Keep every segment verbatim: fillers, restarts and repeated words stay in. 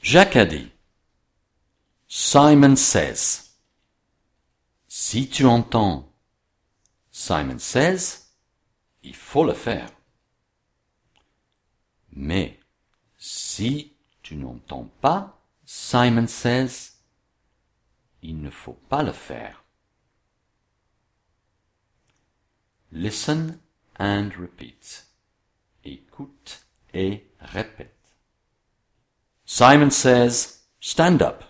Jacques a dit. Simon says. Si tu entends Simon says, il faut le faire. Mais si tu n'entends pas Simon says, il ne faut pas le faire. Listen and repeat. Écoute et répète. Simon says, stand up.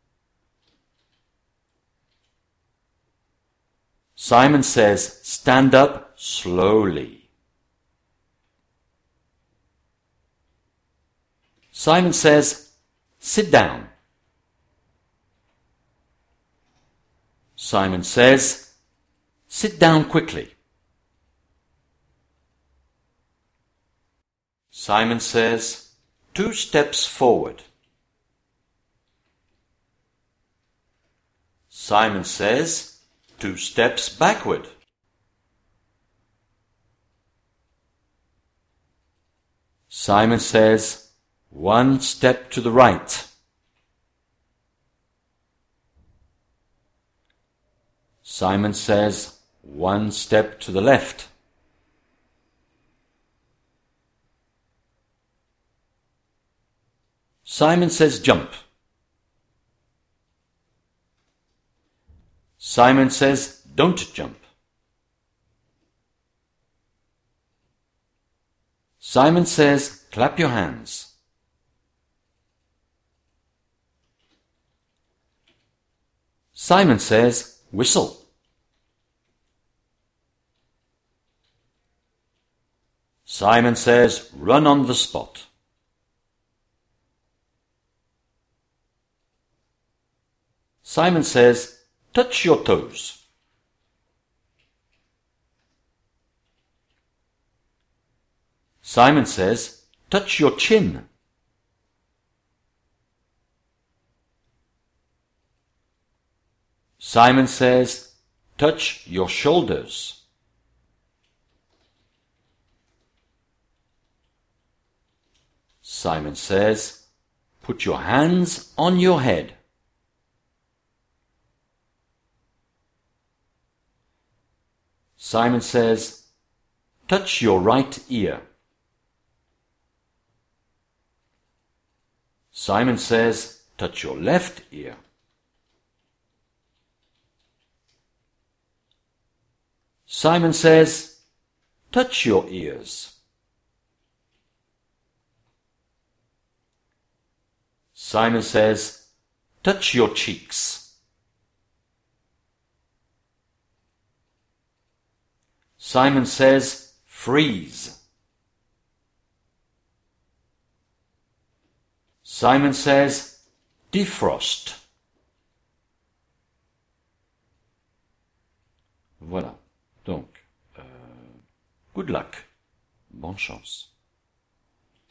Simon says, stand up slowly. Simon says, sit down. Simon says, sit down quickly. Simon says, two steps forward. Simon says, two steps backward. Simon says, one step to the right. Simon says, one step to the left. Simon says, jump. Simon says, don't jump. Simon says, clap your hands. Simon says, whistle. Simon says, run on the spot. Simon says, touch your toes. Simon says, touch your chin. Simon says, touch your shoulders. Simon says, put your hands on your head. Simon says, touch your right ear. Simon says, touch your left ear. Simon says, touch your ears. Simon says, touch your cheeks. Simon says, freeze. Simon says, defrost. Voilà. Donc, euh, good luck. Bonne chance.